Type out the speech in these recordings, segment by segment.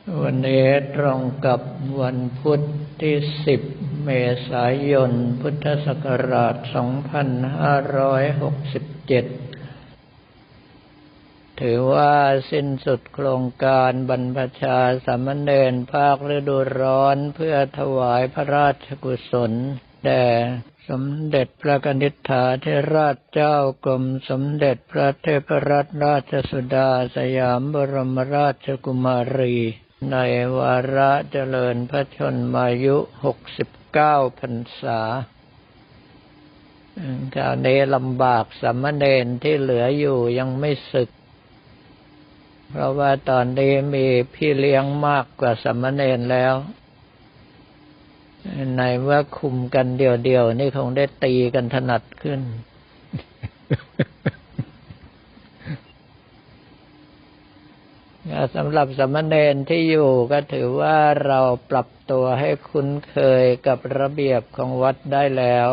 วันนี้ตรงกับวันพุธที่ 10 เมษายน พุทธศักราช 2567 ถือว่าสิ้นสุดโครงการบรรพชาสามเณรภาคฤดูร้อนเพื่อถวายพระราชกุศลแด่สมเด็จพระนิธิธิราชเจ้ากรมสมเด็จพระเทพรัตนราชสุดาสยามบรมราชกุมารีในวาระเจริญพระชนมายุ69 พรรษาคราวนี้ลำบากสามเณรที่เหลืออยู่ยังไม่สึกเพราะว่าตอนนี้มีพี่เลี้ยงมากกว่าสามเณรแล้วในเมื่อคุมกันเดี่ยวๆนี่คงได้ตีกันถนัดขึ้น สำหรับสามเณรที่อยู่ก็ถือว่าเราปรับตัวให้คุ้นเคยกับระเบียบของวัดได้แล้ว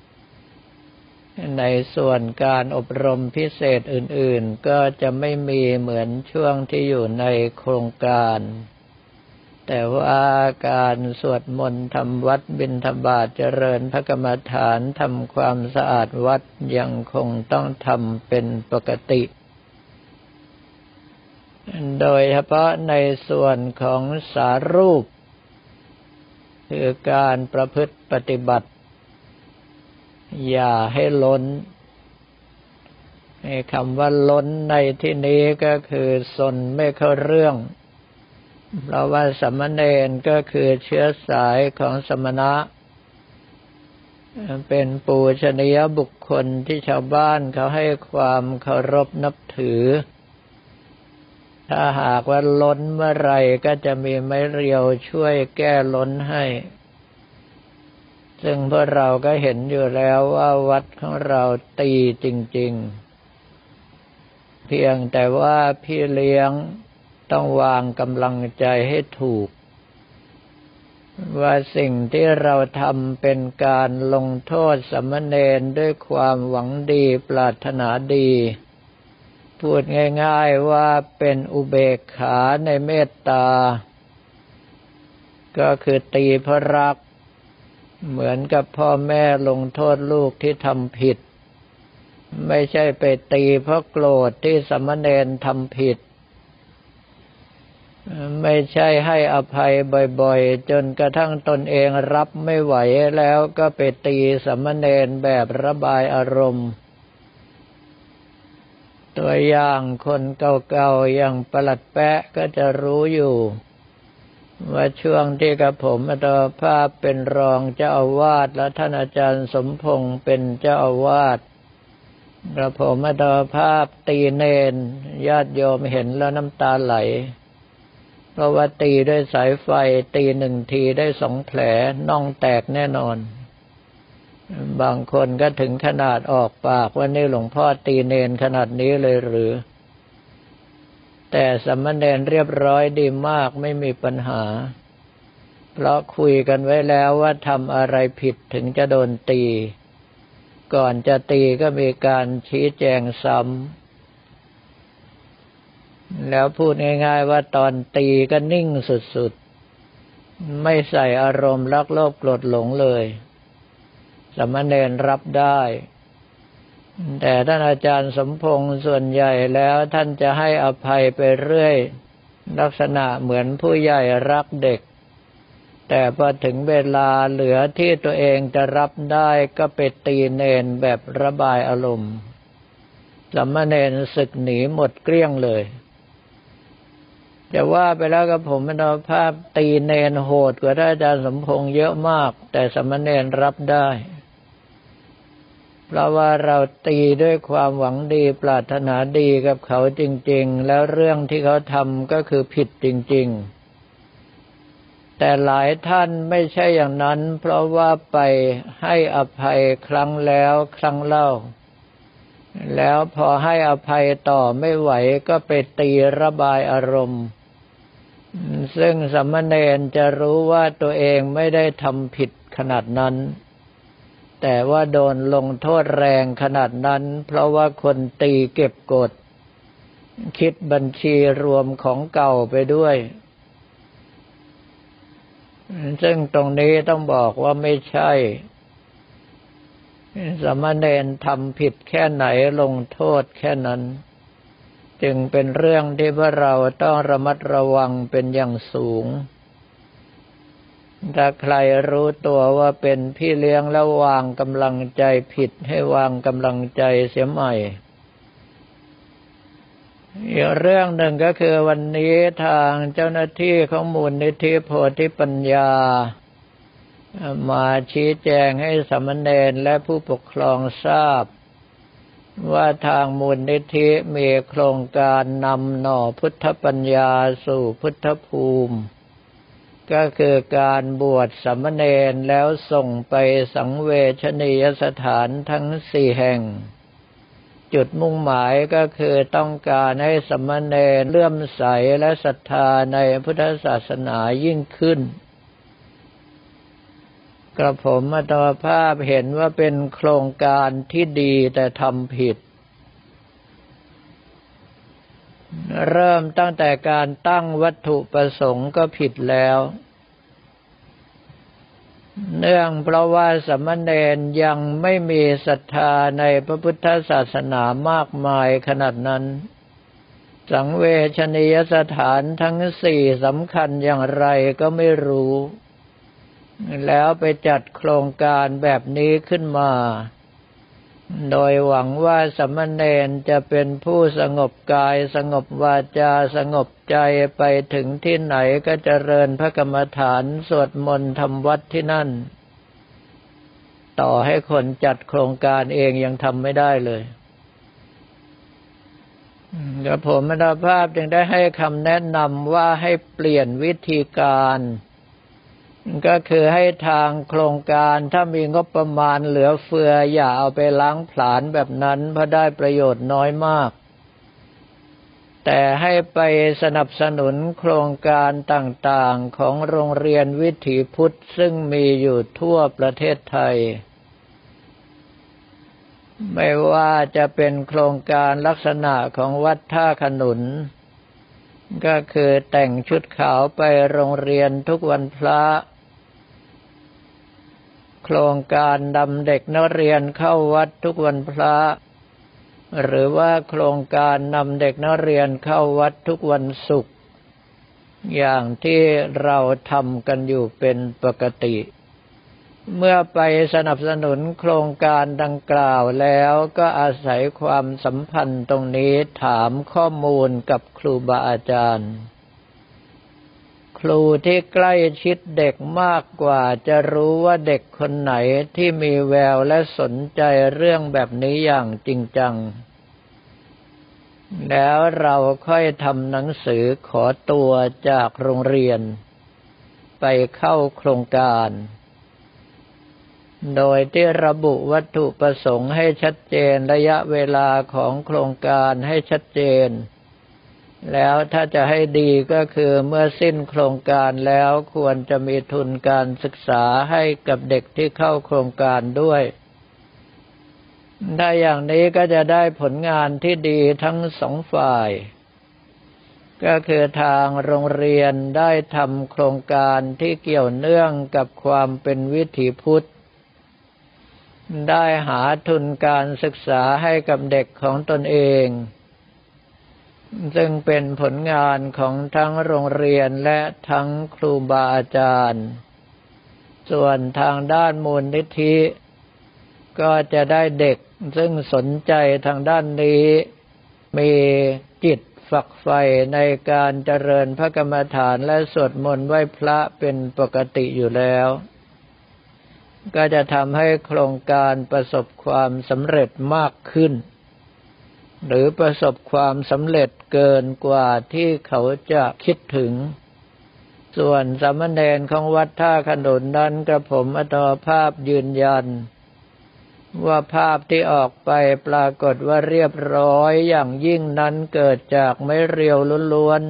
ในส่วนการอบรมพิเศษอื่นๆก็จะไม่มีเหมือนช่วงที่อยู่ในโครงการแต่ว่าการสวดมนต์ทำวัดบิณฑบาตเจริญพระกรรมฐานทำความสะอาดวัดยังคงต้องทำเป็นปกติโดยเฉพาะในส่วนของสารูปคือการประพฤติปฏิบัติอย่าให้ล้นคำว่าล้นในที่นี้ก็คือสนไม่เข้าเรื่องเพราะว่าสามเณรก็คือเชื้อสายของสมณะเป็นปูชนียบุคคลที่ชาวบ้านเขาให้ความเคารพนับถือถ้าหากว่าล้นเมื่อไรก็จะมีไม้เรียวช่วยแก้ล้นให้ซึ่งพวกเราก็เห็นอยู่แล้วว่าวัดของเราตีจริงๆเพียงแต่ว่าพี่เลี้ยงต้องวางกำลังใจให้ถูกว่าสิ่งที่เราทำเป็นการลงโทษสามเณรด้วยความหวังดีปรารถนาดีพูดง่ายๆว่าเป็นอุเบกขาในเมตตาก็คือตีเพราะรักเหมือนกับพ่อแม่ลงโทษลูกที่ทำผิดไม่ใช่ไปตีเพราะโกรธที่สามเณรทำผิดไม่ใช่ให้อภัยบ่อยๆจนกระทั่งตนเองรับไม่ไหวแล้วก็ไปตีสามเณรแบบระบายอารมณ์ตัวอย่างคนเก่าๆอย่างปลัดแปะก็จะรู้อยู่ว่าช่วงที่กับผมอัตภาพเป็นรองเจ้าอาวาสและท่านอาจารย์สมพงษ์เป็นเจ้าอาวาสกระผมอัตภาพตีเนรญาติโยมเห็นแล้วน้ำตาไหลเพราะว่าตีด้วยสายไฟตีหนึ่งทีได้2 แผลน่องแตกแน่นอนบางคนก็ถึงขนาดออกปากว่านี่หลวงพ่อตีเนรขนาดนี้เลยหรือแต่สามเณรเรียบร้อยดีมากไม่มีปัญหาเพราะคุยกันไว้แล้วว่าทำอะไรผิดถึงจะโดนตีก่อนจะตีก็มีการชี้แจงซ้ำแล้วพูดง่ายๆว่าตอนตีก็นิ่งสุดๆไม่ใส่อารมณ์รักโลภโกรธหลงเลยสามเณรรับได้แต่ท่านอาจารย์สมพงษ์ส่วนใหญ่แล้วท่านจะให้อภัยไปเรื่อยลักษณะเหมือนผู้ใหญ่รักเด็กแต่พอถึงเวลาเหลือที่ตัวเองจะรับได้ก็ไปตีเนรแบบระบายอารมณ์สามเณรสึกหนีหมดเกลี้ยงเลยจะว่าไปแล้วกับผมเป็นภาพตีเนรโหดกว่าท่านอาจารย์สมพงษ์เยอะมากแต่สามเณรรับได้เพราะว่าเราตีด้วยความหวังดีปรารถนาดีกับเขาจริงๆแล้วเรื่องที่เขาทำก็คือผิดจริงๆแต่หลายท่านไม่ใช่อย่างนั้นเพราะว่าไปให้อภัยครั้งแล้วครั้งเล่าแล้วพอให้อภัยต่อไม่ไหวก็ไปตีระบายอารมณ์ซึ่งสามเณรจะรู้ว่าตัวเองไม่ได้ทำผิดขนาดนั้นแต่ว่าโดนลงโทษแรงขนาดนั้นเพราะว่าคนตีเก็บกดคิดบัญชีรวมของเก่าไปด้วยซึ่งตรงนี้ต้องบอกว่าไม่ใช่สามเณรทำผิดแค่ไหนลงโทษแค่นั้นจึงเป็นเรื่องที่พวกเราต้องระมัดระวังเป็นอย่างสูงถ้าใครรู้ตัวว่าเป็นพี่เลี้ยงแล้ววางกำลังใจผิดให้วางกำลังใจเสียใหม่อีกเรื่องหนึ่งก็คือวันนี้ทางเจ้าหน้าที่ของมูลนิธิโพธิปัญญามาชี้แจงให้สามเณรและผู้ปกครองทราบว่าทางมูลนิธิมีโครงการนำหน่อพุทธปัญญาสู่พุทธภูมิก็คือการบวชสามเณรแล้วส่งไปสังเวชนียสถานทั้ง4แห่งจุดมุ่งหมายก็คือต้องการให้สามเณรเลื่อมใสและศรัทธาในพุทธศาสนายิ่งขึ้นกระผมอัตภาพเห็นว่าเป็นโครงการที่ดีแต่ทำผิดเริ่มตั้งแต่การตั้งวัตถุประสงค์ก็ผิดแล้วเนื่องเพราะว่าสามเณรยังไม่มีศรัทธาในพระพุทธศาสนามากมายขนาดนั้นสังเวชนียสถานทั้ง4สำคัญอย่างไรก็ไม่รู้แล้วไปจัดโครงการแบบนี้ขึ้นมาโดยหวังว่าสามเณรจะเป็นผู้สงบกายสงบวาจาสงบใจไปถึงที่ไหนก็เจริญพระกรรมฐานสวดมนต์ทำวัดที่นั่นต่อให้คนจัดโครงการเองยังทำไม่ได้เลยกระผมอัตภาพจึงได้ให้คำแนะนำว่าให้เปลี่ยนวิธีการก็คือให้ทางโครงการถ้ามีงบประมาณเหลือเฟืออย่าเอาไปล้างผลาญแบบนั้นเพราะได้ประโยชน์น้อยมากแต่ให้ไปสนับสนุนโครงการต่างๆของโรงเรียนวิถีพุทธซึ่งมีอยู่ทั่วประเทศไทยไม่ว่าจะเป็นโครงการลักษณะของวัดท่าขนุนก็คือแต่งชุดขาวไปโรงเรียนทุกวันพระโครงการนำเด็กนักเรียนเข้าวัดทุกวันพระหรือว่าโครงการนำเด็กนักเรียนเข้าวัดทุกวันศุกร์อย่างที่เราทำกันอยู่เป็นปกติเมื่อไปสนับสนุนโครงการดังกล่าวแล้วก็อาศัยความสัมพันธ์ตรงนี้ถามข้อมูลกับครูบาอาจารย์ครูที่ใกล้ชิดเด็กมากกว่าจะรู้ว่าเด็กคนไหนที่มีแววและสนใจเรื่องแบบนี้อย่างจริงจังแล้วเราค่อยทำหนังสือขอตัวจากโรงเรียนไปเข้าโครงการโดยที่ระบุวัตถุประสงค์ให้ชัดเจนระยะเวลาของโครงการให้ชัดเจนแล้วถ้าจะให้ดีก็คือเมื่อสิ้นโครงการแล้วควรจะมีทุนการศึกษาให้กับเด็กที่เข้าโครงการด้วยถ้าอย่างนี้ก็จะได้ผลงานที่ดีทั้งสองฝ่ายก็คือทางโรงเรียนได้ทำโครงการที่เกี่ยวเนื่องกับความเป็นวิถีพุทธได้หาทุนการศึกษาให้กับเด็กของตนเองซึ่งเป็นผลงานของทั้งโรงเรียนและทั้งครูบาอาจารย์ส่วนทางด้านมูลนิธิก็จะได้เด็กซึ่งสนใจทางด้านนี้มีจิตฝักใฝ่ในการเจริญพระกรรมฐานและสวดมนต์ไหว้พระเป็นปกติอยู่แล้วก็จะทำให้โครงการประสบความสำเร็จมากขึ้นหรือประสบความสำเร็จเกินกว่าที่เขาจะคิดถึงส่วนสามเณรของวัดท่าขนุนนั้นกระผมอัตภาพยืนยันว่าภาพที่ออกไปปรากฏว่าเรียบร้อยอย่างยิ่งนั้นเกิดจากไม้เรียวล้วน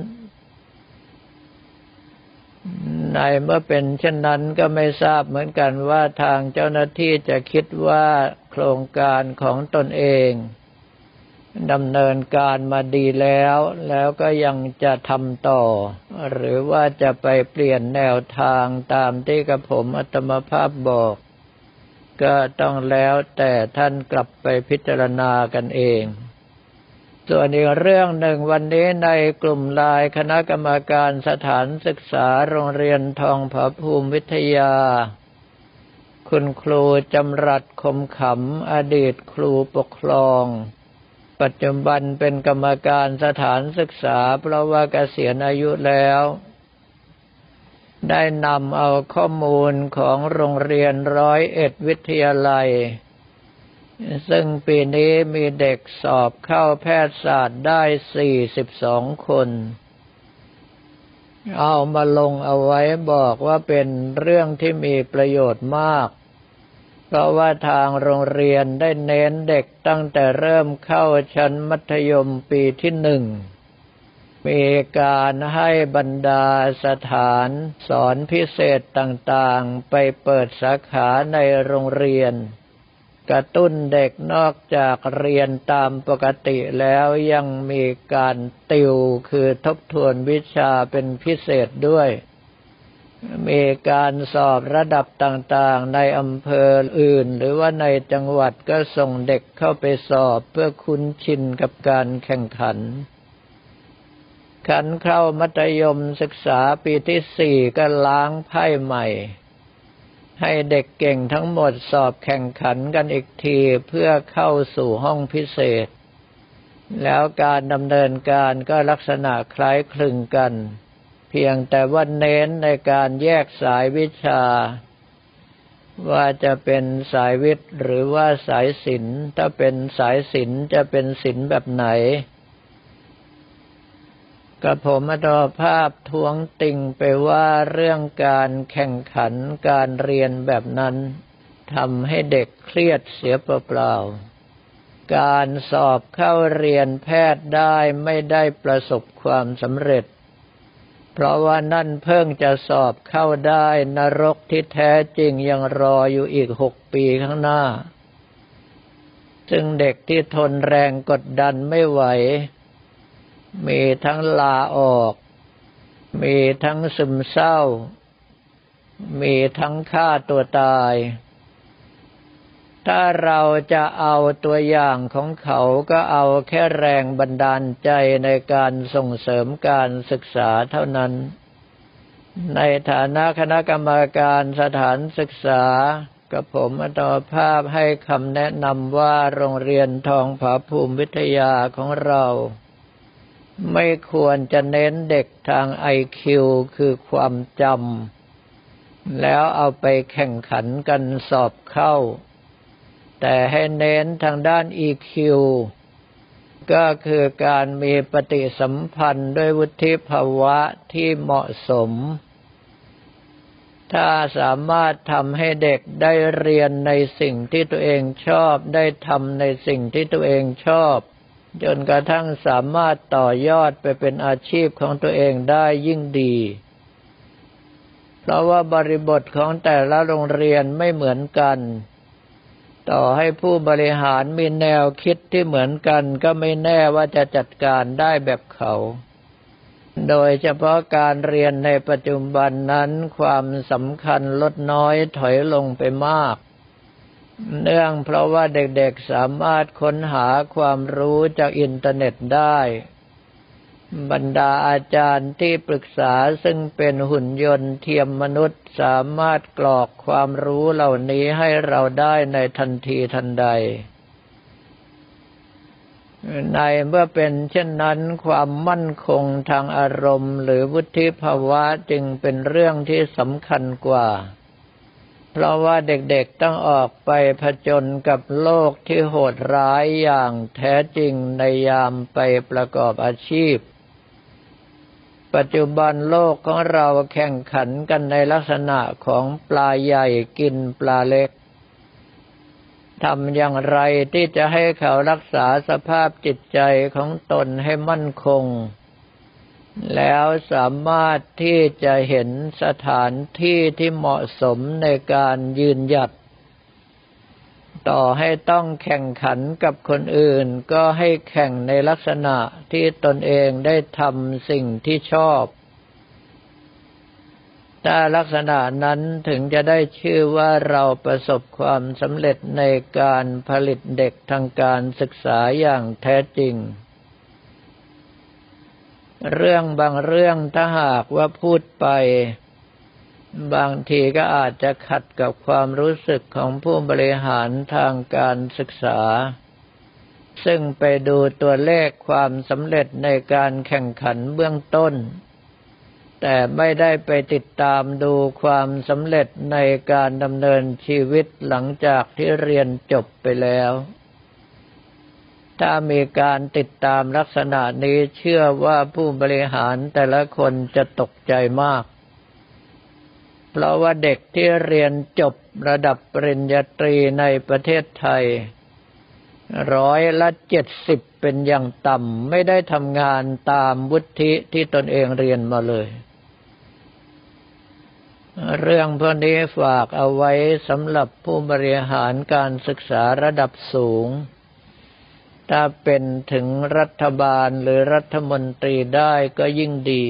ในเมื่อเป็นเช่นนั้นก็ไม่ทราบเหมือนกันว่าทางเจ้าหน้าที่จะคิดว่าโครงการของตนเองดำเนินการมาดีแล้วก็ยังจะทำต่อหรือว่าจะไปเปลี่ยนแนวทางตามที่กระผมอาตมาภาพบอกก็ต้องแล้วแต่ท่านกลับไปพิจารณากันเองส่วนอีกเรื่องหนึ่งวันนี้ในกลุ่มไลน์คณะกรรมการสถานศึกษาโรงเรียนทองผาภูมิวิทยาคุณครูจำรัดคมขำอดีตครูปกครองปัจจุบันเป็นกรรมการสถานศึกษาเพราะว่าเกษียณอายุแล้วได้นำเอาข้อมูลของโรงเรียน101วิทยาลัยซึ่งปีนี้มีเด็กสอบเข้าแพทยศาสตร์ได้42คนเอามาลงเอาไว้บอกว่าเป็นเรื่องที่มีประโยชน์มากเพราะว่าทางโรงเรียนได้เน้นเด็กตั้งแต่เริ่มเข้าชั้นมัธยมปีที่1มีการให้บรรดาสถานสอนพิเศษต่างๆไปเปิดสาขาในโรงเรียนกระตุ้นเด็กนอกจากเรียนตามปกติแล้วยังมีการติวคือทบทวนวิชาเป็นพิเศษด้วยมีการสอบระดับต่างๆในอำเภออื่นหรือว่าในจังหวัดก็ส่งเด็กเข้าไปสอบเพื่อคุ้นชินกับการแข่งขันเข้ามัธยมศึกษาปีที่4ก็ล้างไพ่ใหม่ให้เด็กเก่งทั้งหมดสอบแข่งขันกันอีกทีเพื่อเข้าสู่ห้องพิเศษแล้วการดำเนินการก็ลักษณะคล้ายคลึงกันเพียงแต่ว่าเน้นในการแยกสายวิชาว่าจะเป็นสายวิทย์หรือว่าสายศิลป์ถ้าเป็นสายศิลป์จะเป็นศิลป์แบบไหนกับผมอาตมาภาพท้วงติ่งไปว่าเรื่องการแข่งขันการเรียนแบบนั้นทำให้เด็กเครียดเสียเปล่าๆการสอบเข้าเรียนแพทย์ได้ไม่ได้ประสบความสำเร็จเพราะว่านั่นเพิ่งจะสอบเข้าได้นรกที่แท้จริงยังรออยู่อีก6 ปีข้างหน้าซึ่งเด็กที่ทนแรงกดดันไม่ไหวมีทั้งลาออกมีทั้งซึมเศร้ามีทั้งฆ่าตัวตายถ้าเราจะเอาตัวอย่างของเขาก็เอาแค่แรงบันดาลใจในการส่งเสริมการศึกษาเท่านั้นในฐานะคณะกรรมการสถานศึกษากับผมอาตมาภาพให้คำแนะนำว่าโรงเรียนทองผาภูมิวิทยาของเราไม่ควรจะเน้นเด็กทาง IQ คือความจำแล้วเอาไปแข่งขันกันสอบเข้าแต่ให้เน้นทางด้าน EQ ก็คือการมีปฏิสัมพันธ์ด้วยวุฒิภาวะที่เหมาะสมถ้าสามารถทำให้เด็กได้เรียนในสิ่งที่ตัวเองชอบได้ทำในสิ่งที่ตัวเองชอบจนกระทั่งสามารถต่อยอดไปเป็นอาชีพของตัวเองได้ยิ่งดีเพราะว่าบริบทของแต่ละโรงเรียนไม่เหมือนกันต่อให้ผู้บริหารมีแนวคิดที่เหมือนกันก็ไม่แน่ว่าจะจัดการได้แบบเขาโดยเฉพาะการเรียนในปัจจุบันนั้นความสำคัญลดน้อยถอยลงไปมากเนื่องเพราะว่าเด็กๆสามารถค้นหาความรู้จากอินเทอร์เน็ตได้บรรดาอาจารย์ที่ปรึกษาซึ่งเป็นหุ่นยนต์เทียมมนุษย์สามารถกรอกความรู้เหล่านี้ให้เราได้ในทันทีทันใดในเมื่อเป็นเช่นนั้นความมั่นคงทางอารมณ์หรือวุฒิภาวะจึงเป็นเรื่องที่สำคัญกว่าเพราะว่าเด็กๆต้องออกไปผจญกับโลกที่โหดร้ายอย่างแท้จริงในยามไปประกอบอาชีพปัจจุบันโลกของเราแข่งขันกันในลักษณะของปลาใหญ่กินปลาเล็กทำอย่างไรที่จะให้เขารักษาสภาพจิตใจของตนให้มั่นคงแล้วสามารถที่จะเห็นสถานที่ที่เหมาะสมในการยืนหยัดต่อให้ต้องแข่งขันกับคนอื่นก็ให้แข่งในลักษณะที่ตนเองได้ทำสิ่งที่ชอบถ้าลักษณะนั้นถึงจะได้ชื่อว่าเราประสบความสำเร็จในการผลิตเด็กทางการศึกษาอย่างแท้จริงเรื่องบางเรื่องถ้าหากว่าพูดไปบางทีก็อาจจะขัดกับความรู้สึกของผู้บริหารทางการศึกษาซึ่งไปดูตัวเลขความสำเร็จในการแข่งขันเบื้องต้นแต่ไม่ได้ไปติดตามดูความสำเร็จในการดำเนินชีวิตหลังจากที่เรียนจบไปแล้วถ้ามีการติดตามลักษณะนี้เชื่อว่าผู้บริหารแต่ละคนจะตกใจมากเพราะว่าเด็กที่เรียนจบระดับปริญญาตรีในประเทศไทย70%เป็นอย่างต่ำไม่ได้ทำงานตามวุฒิที่ตนเองเรียนมาเลยเรื่องพวกนี้ฝากเอาไว้สำหรับผู้บริหารการศึกษาระดับสูงถ้าเป็นถึงรัฐบาลหรือรัฐมนตรีได้ก็ยิ่งดี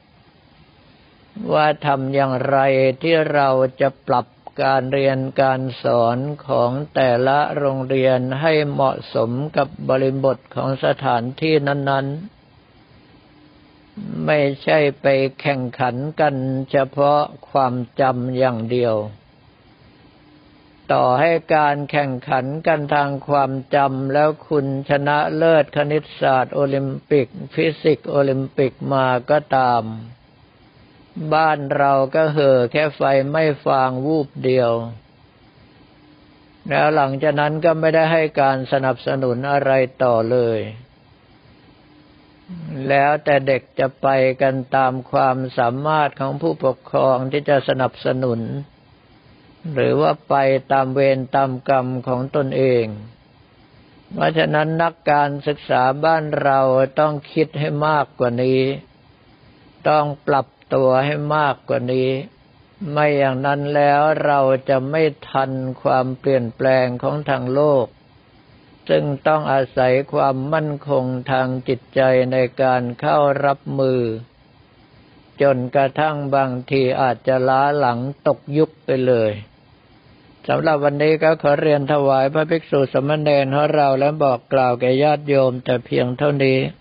ว่าทำอย่างไรที่เราจะปรับการเรียนการสอนของแต่ละโรงเรียนให้เหมาะสมกับบริบทของสถานที่นั้นๆไม่ใช่ไปแข่งขันกันเฉพาะความจำอย่างเดียวต่อให้การแข่งขันกันทางความจำแล้วคุณชนะเลิศคณิตศาสตร์โอลิมปิกฟิสิกส์โอลิมปิกมาก็ตามบ้านเราก็เห่อแค่ไฟไม่ฟางวูบเดียวแล้วหลังจากนั้นก็ไม่ได้ให้การสนับสนุนอะไรต่อเลยแล้วแต่เด็กจะไปกันตามความสามารถของผู้ปกครองที่จะสนับสนุนหรือว่าไปตามเวรตามกรรมของตนเองเพราะฉะนั้นนักการศึกษาบ้านเราต้องคิดให้มากกว่านี้ต้องปรับตัวให้มากกว่านี้ไม่อย่างนั้นแล้วเราจะไม่ทันความเปลี่ยนแปลงของทางโลกซึ่งต้องอาศัยความมั่นคงทางจิตใจในการเข้ารับมือจนกระทั่งบางทีอาจจะล้าหลังตกยุคไปเลยสำหรับวันนี้ก็ขอเรียนถวายพระภิกษุสามเณรของเราและบอกกล่าวแก่ญาติโยมแต่เพียงเท่านี้